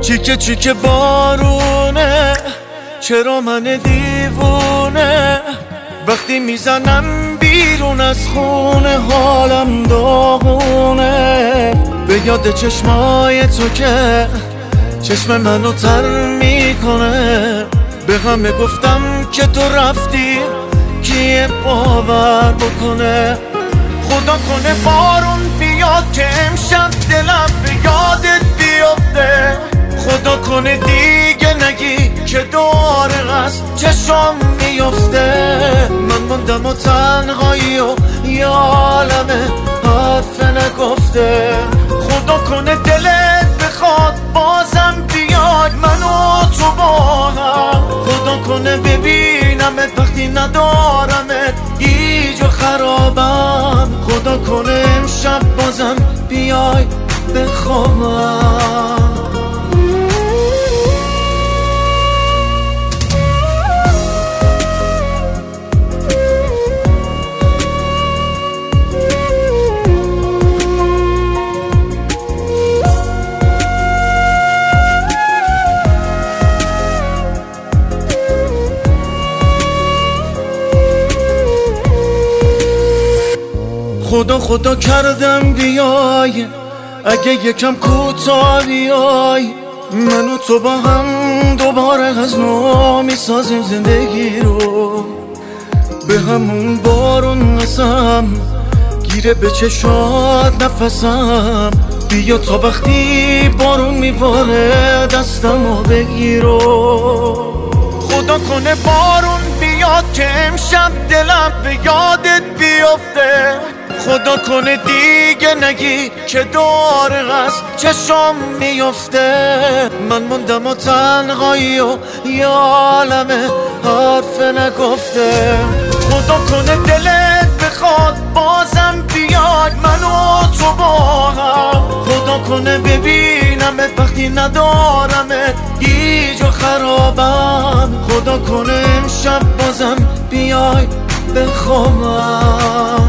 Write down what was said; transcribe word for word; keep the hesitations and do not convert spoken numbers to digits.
چیکه چیکه بارونه، چرا من دیوونه وقتی میزنم بیرون از خونه حالم داغونه. به یاد چشمای تو که چشم منو تر میکنه، به همه گفتم که تو رفتی کیه باور بکنه. خدا کنه بارون بیاد که امشب دلم به یادت بیفته، خدا کنه دیگه نگی که دوباره از چشم میفته. من موندم و تنهایی و یه عالمه حرف نگفته. خدا کنه دلت بخواد بازم بیاد من و تو با هم، خدا کنه ببینمت وقتی ندارمت گیج و خرابم. خدا کنه امشب بازم بیای بخوابم. خدا خدا کردم بیای، اگه یکم کوتاه بیای، من و تو با هم دوباره از نو میسازیم زندگی رو. به همون بارون قسم گیره به چشات نفسم، بیا تا وقتی بارون میباره دستمو بگیرو. خدا کنه بارون بیاد که امشب دلم به یادت بیفته، خدا کنه دیگه نگی که دوباره از چشم میفته. من موندم و تنهایی و یه عالمه حرف نگفته. خدا کنه دلت بخواد بازم بیاد من و تو با هم، خدا کنه ببینمت وقتی ندارمت گیج و خرابم. خدا کنه امشب بازم بیای بخوابم.